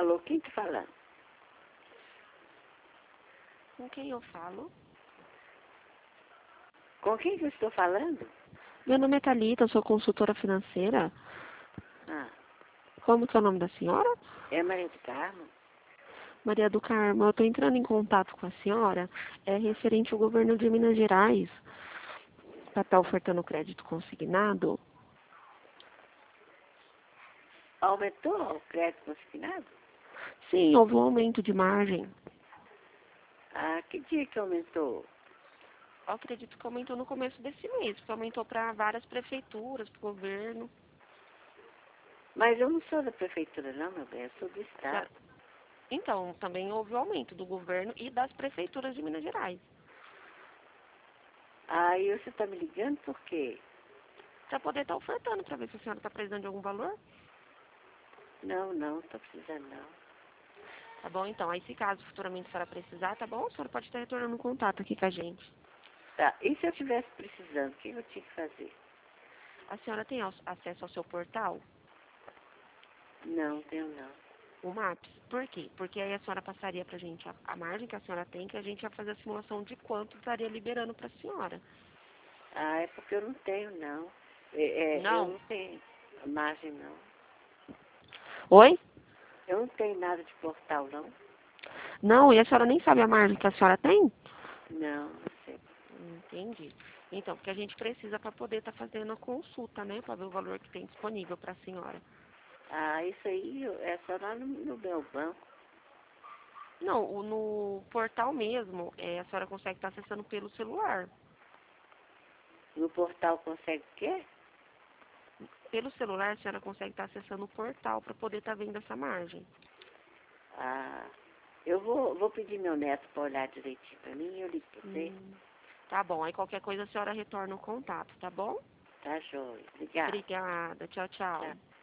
Alô, quem tá falando? Com quem eu falo? Com quem que eu estou falando? Meu nome é Thalita, eu sou consultora financeira. Ah, Como que é o nome da senhora? é Maria do Carmo? Maria do Carmo. Eu estou entrando em contato com a senhora, referente ao governo de Minas Gerais, para estar ofertando crédito consignado. Aumentou o crédito consignado? Sim, houve um aumento de margem. Ah, que dia que aumentou? Eu acredito que aumentou no começo desse mês, porque aumentou para várias prefeituras, para o governo. Mas eu não sou da prefeitura não, meu bem, eu sou do estado. Então, também houve o aumento do governo e das prefeituras de Minas Gerais. Ah, e você tá me ligando por quê? Para poder estar ofertando, para ver se a senhora está precisando de algum valor. Não, tô precisando não. Tá bom? Então, aí se caso futuramente a senhora precisar, tá bom? A senhora pode estar retornando um contato aqui com a gente. Tá, e se eu estivesse precisando, o que eu tinha que fazer? A senhora tem acesso ao seu portal, Não, tenho não. o MAPS? Por quê? Porque aí a senhora passaria pra gente a margem que a senhora tem, que a gente ia fazer a simulação de quanto estaria liberando pra senhora. Ah, é porque eu não tenho não. Eu Não? não tenho margem não. Oi? Eu não tenho nada de portal não. Não, e a senhora nem sabe a margem que a senhora tem? Não sei. Entendi. Então, porque a gente precisa para poder estar fazendo a consulta, né? Para ver o valor que tem disponível para a senhora. Ah, isso aí é só lá no meu banco. Não, no portal mesmo, a senhora consegue estar acessando pelo celular. No portal consegue o quê? Pelo celular, a senhora consegue estar acessando o portal para poder estar vendo essa margem. Ah, eu vou pedir meu neto para olhar direitinho para mim e eu ligo para você. Tá bom, aí qualquer coisa a senhora retorna o contato, tá bom? Tá, joia. Obrigada. Obrigada, tchau, tchau. Tchau.